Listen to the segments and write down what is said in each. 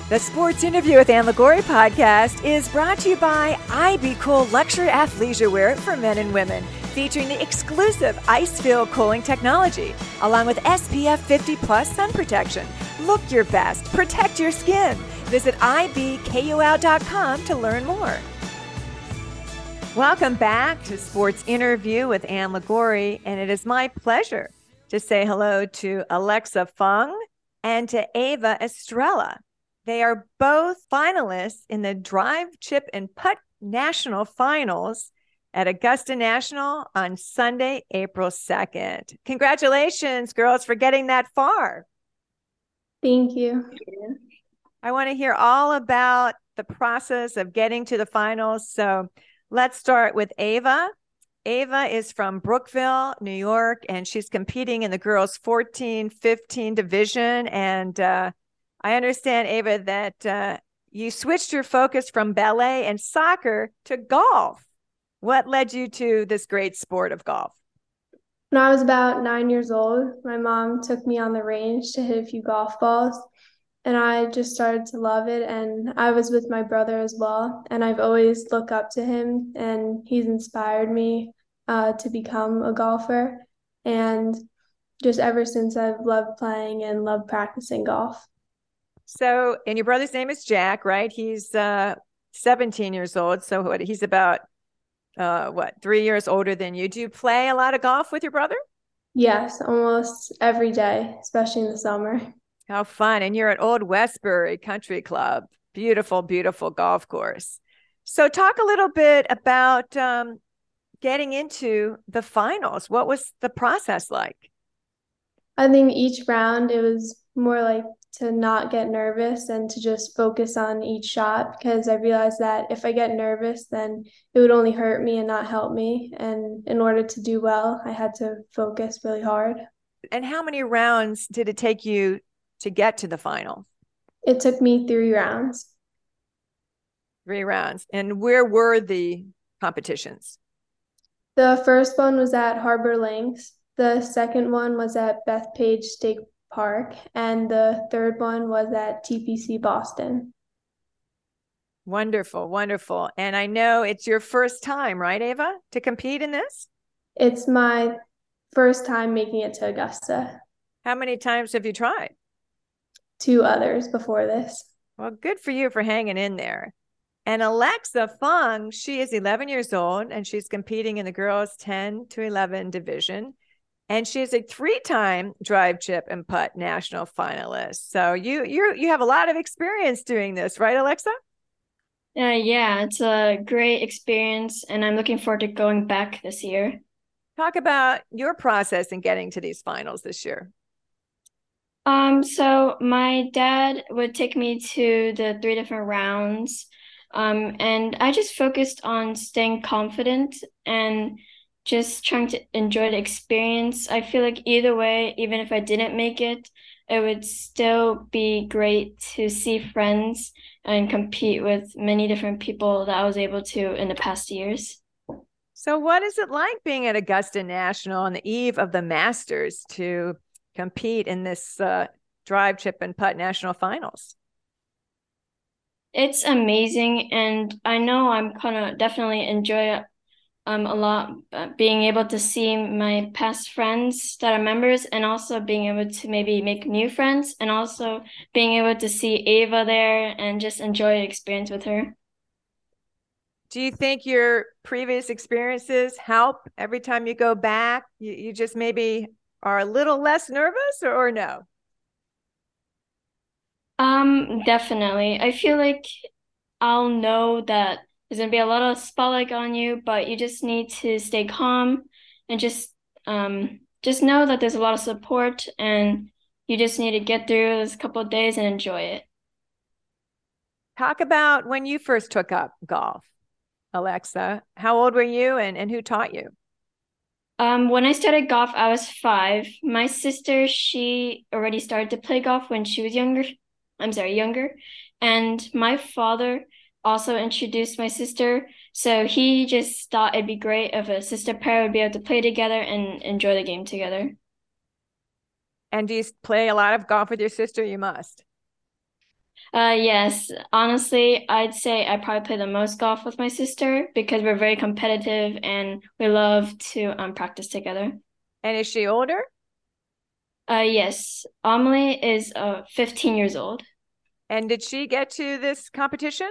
The Sports Interview with Ann Liguori podcast is brought to you by IB Cool Luxury Athleisure Wear for men and women, featuring the exclusive ice-filled cooling technology, along with SPF 50 plus sun protection. Look your best. Protect your skin. Visit ibkul.com to learn more. Welcome back to Sports Interview with Ann Liguori, and it is my pleasure to say hello to Alexa Fung and to Ava Estrella. They are both finalists in the Drive, Chip, and Putt National Finals at Augusta National on Sunday, April 2nd. Congratulations, girls, for getting that far. Thank you. I want to hear all about the process of getting to the finals. So let's start with Ava. Ava is from Brookville, New York, and she's competing in the girls 14-15 division. And I understand, Ava, that you switched your focus from ballet and soccer to golf. What led you to this great sport of golf? When I was about 9 years old, my mom took me on the range to hit a few golf balls, and I just started to love it. And I was with my brother as well, and I've always looked up to him, and he's inspired me to become a golfer. And just ever since, I've loved playing and loved practicing golf. So, and your brother's name is Jack, right? He's 17 years old. So what, he's about, 3 years older than you. Do you play a lot of golf with your brother? Yes, almost every day, especially in the summer. How fun. And you're at Old Westbury Country Club. Beautiful, beautiful golf course. So talk a little bit about getting into the finals. What was the process like? I think each round it was more like to not get nervous and to just focus on each shot, because I realized that if I get nervous, then it would only hurt me and not help me. And in order to do well, I had to focus really hard. And how many rounds did it take you to get to the final? It took me 3 rounds. 3 rounds. And where were the competitions? The first one was at Harbor Links. The second one was at Bethpage State Park, and the third one was at TPC Boston. Wonderful, wonderful. And I know it's your first time, right, Ava, to compete in this? It's my first time making it to Augusta. How many times have you tried? 2 others before this. Well, good for you for hanging in there. And Alexa Fung, she is 11 years old, and she's competing in the girls 10-11 division. And she's a 3-time Drive, Chip, and Putt national finalist. So you have a lot of experience doing this, right, Alexa? Yeah, it's a great experience, and I'm looking forward to going back this year. Talk about your process in getting to these finals this year. So my dad would take me to the 3 different rounds, and I just focused on staying confident and just trying to enjoy the experience. I feel like either way, even if I didn't make it, it would still be great to see friends and compete with many different people that I was able to in the past years. So what is it like being at Augusta National on the eve of the Masters to compete in this Drive, Chip, and Putt national finals? It's amazing, and I know I'm gonna definitely enjoy it a lot, being able to see my past friends that are members, and also being able to maybe make new friends, and also being able to see Ava there and just enjoy the experience with her. Do you think your previous experiences help every time you go back? You just maybe are a little less nervous, or no? Definitely. I feel like I'll know that there's gonna be a lot of spotlight on you, but you just need to stay calm and just know that there's a lot of support, and you just need to get through this couple of days and enjoy it. Talk about when you first took up golf, Alexa. How old were you, and who taught you? When I started golf, I was 5. My sister, she already started to play golf when she was younger. Younger. And my father also introduced my sister. So he just thought it'd be great if a sister pair would be able to play together and enjoy the game together. And do you play a lot of golf with your sister? You must. Yes, honestly, I'd say I probably play the most golf with my sister because we're very competitive and we love to practice together. And is she older? Yes, Amelie is 15 years old. And did she get to this competition?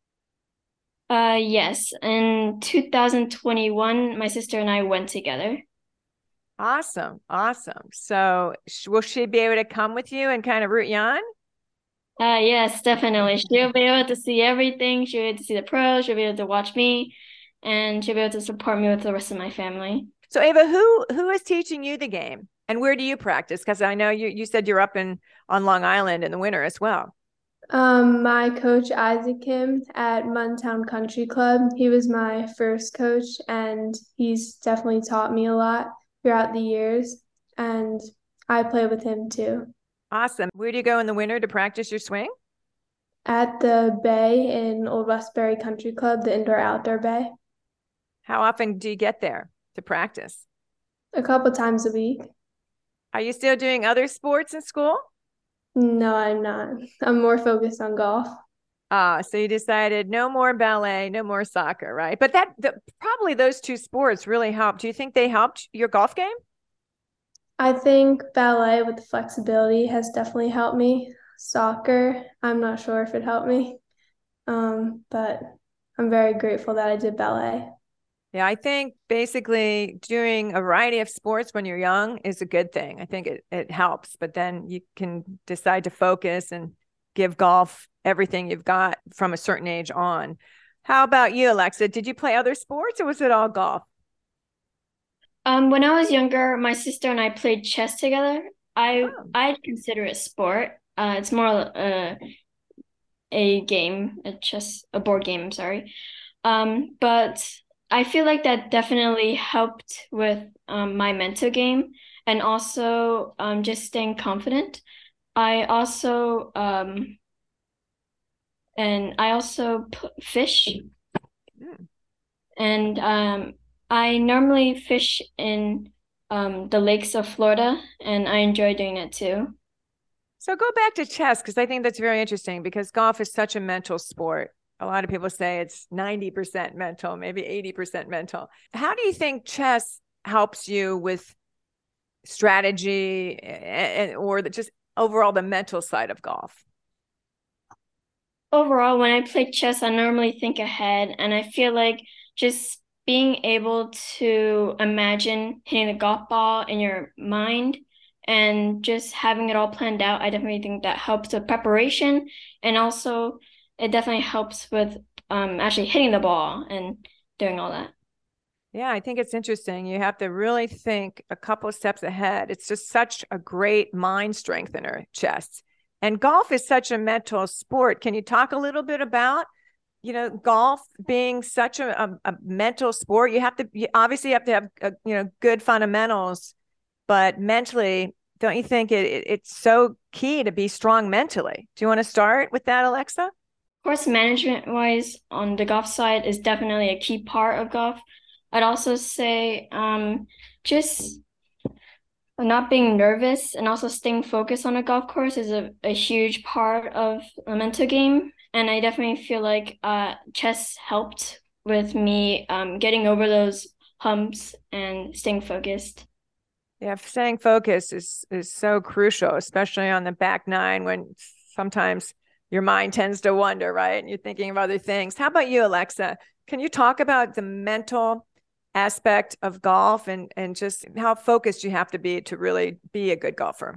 Yes, in 2021, my sister and I went together. Awesome. Awesome. So will she be able to come with you and kind of root you on? Yes, definitely. She'll be able to see everything. She'll be able to see the pros. She'll be able to watch me, and she'll be able to support me with the rest of my family. So Ava, who is teaching you the game and where do you practice? Because I know you said you're up in on Long Island in the winter as well. My coach Isaac Kim at Muntown Country Club, he was my first coach and he's definitely taught me a lot throughout the years and I play with him too. Awesome. Where do you go in the winter to practice your swing? At the bay in Old Westbury Country Club, the indoor outdoor bay, How often do you get there to practice? a couple times a week. Are you still doing other sports in school? No, I'm not. I'm more focused on golf. So you decided no more ballet, no more soccer, right? But probably those two sports really helped. Do you think they helped your golf game? I think ballet with the flexibility has definitely helped me. Soccer, I'm not sure if it helped me, but I'm very grateful that I did ballet. Yeah, I think basically doing a variety of sports when you're young is a good thing. I think it helps, but then you can decide to focus and give golf everything you've got from a certain age on. How about you, Alexa? Did you play other sports or was it all golf? When I was younger, my sister and I played chess together. Oh, I'd consider it sport. It's more a game, a board game, I'm sorry. But I feel like that definitely helped with my mental game and also just staying confident. I also fish hmm. and I normally fish in the lakes of Florida and I enjoy doing it too. So go back to chess because I think that's very interesting because golf is such a mental sport. A lot of people say it's 90% mental, maybe 80% mental. How do you think chess helps you with strategy or just overall the mental side of golf? Overall, when I play chess, I normally think ahead, and I feel like just being able to imagine hitting the golf ball in your mind and just having it all planned out, I definitely think that helps with preparation, and also it definitely helps with actually hitting the ball and doing all that. Yeah, I think it's interesting. You have to really think a couple of steps ahead. It's just such a great mind strengthener, chess. And golf is such a mental sport. Can you talk a little bit about, golf being such a mental sport? You obviously have to have, good fundamentals, but mentally, don't you think it's so key to be strong mentally? Do you want to start with that, Alexa? Course management wise on the golf side is definitely a key part of golf. I'd also say just not being nervous and also staying focused on a golf course is a huge part of a mental game. And I definitely feel like chess helped with me getting over those humps and staying focused. Yeah, staying focused is so crucial, especially on the back nine when sometimes your mind tends to wander, right? And you're thinking of other things. How about you, Alexa? Can you talk about the mental aspect of golf and just how focused you have to be to really be a good golfer?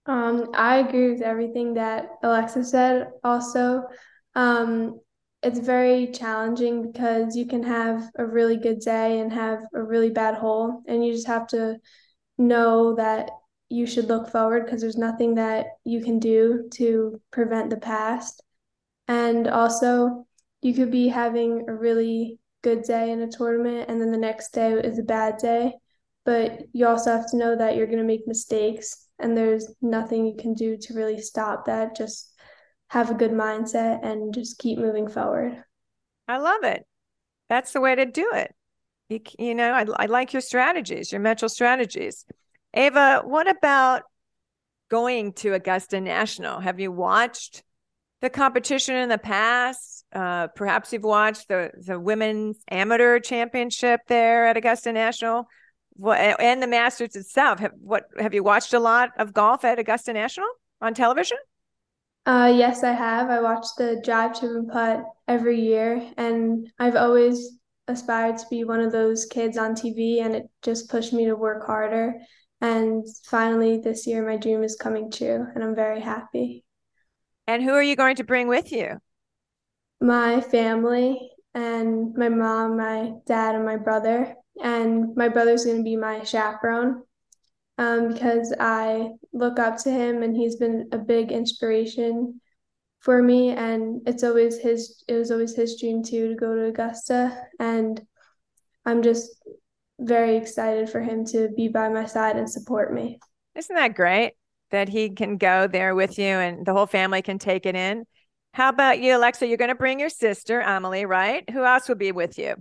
I agree with everything that Alexa said. Also, um, it's very challenging because you can have a really good day and have a really bad hole, and you just have to know that you should look forward because there's nothing that you can do to prevent the past. And also, you could be having a really good day in a tournament, and then the next day is a bad day. But you also have to know that you're going to make mistakes, and there's nothing you can do to really stop that. Just have a good mindset and just keep moving forward. I love it. That's the way to do it. I like your strategies, your mental strategies. Ava, what about going to Augusta National? Have you watched the competition in the past? Perhaps you've watched the women's amateur championship there at Augusta National, and the Masters itself. Have you watched a lot of golf at Augusta National on television? Yes, I have. I watch the drive, chip, and putt every year, and I've always aspired to be one of those kids on TV, and it just pushed me to work harder. And finally, this year, my dream is coming true, and I'm very happy. And who are you going to bring with you? My family and my mom, my dad, and my brother. And my brother's going to be my chaperone because I look up to him and he's been a big inspiration for me. And it was always his dream too to go to Augusta. And I'm just very excited for him to be by my side and support me. Isn't that great that he can go there with you and the whole family can take it in? How about you, Alexa? You're going to bring your sister, Emily, right? Who else will be with you?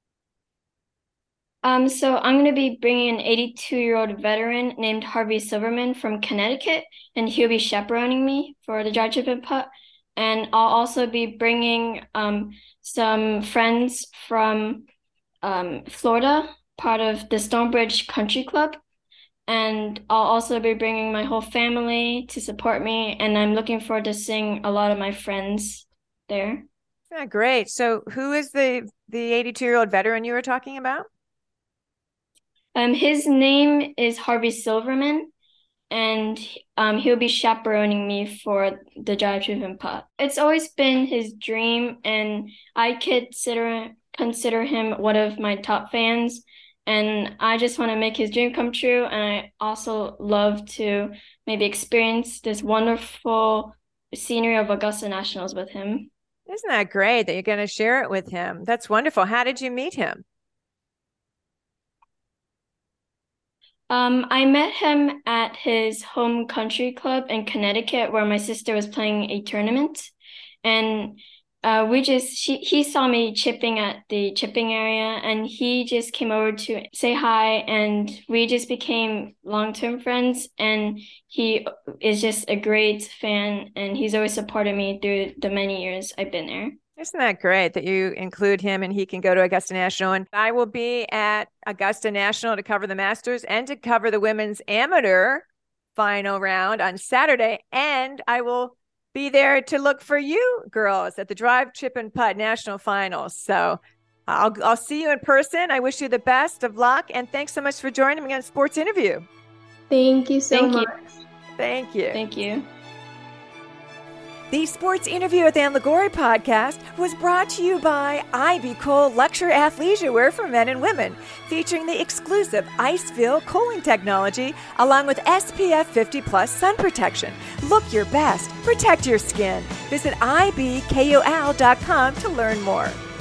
So I'm going to be bringing an 82-year-old veteran named Harvey Silverman from Connecticut, and he'll be chaperoning me for the drive, chip, and putt. And I'll also be bringing some friends from Florida, part of the Stonebridge Country Club. And I'll also be bringing my whole family to support me, and I'm looking forward to seeing a lot of my friends there. Yeah, great. So who is the 82-year-old veteran you were talking about? His name is Harvey Silverman, and he'll be chaperoning me for the drive, chip, and putt. It's always been his dream, and I consider him one of my top fans. And I just want to make his dream come true. And I also love to maybe experience this wonderful scenery of Augusta Nationals with him. Isn't that great that you're going to share it with him? That's wonderful. How did you meet him? I met him at his home country club in Connecticut where my sister was playing a tournament. And he saw me chipping at the chipping area, and he just came over to say hi, and we just became long-term friends. And he is just a great fan, and he's always supported me through the many years I've been there. Isn't that great that you include him and he can go to Augusta National? And I will be at Augusta National to cover the Masters and to cover the women's amateur final round on Saturday. And I will be there to look for you girls at the drive, chip, and putt national finals. So I'll see you in person. I wish you the best of luck. And thanks so much for joining me on Sports Interview. Thank you so much. Thank you. Thank you. The Sports Interview with Ann Liguori podcast was brought to you by Ivy Cole Luxury Athleisure Wear for men and women, featuring the exclusive Iceville cooling technology along with SPF 50+ sun protection. Look your best. Protect your skin. Visit ibkol.com to learn more.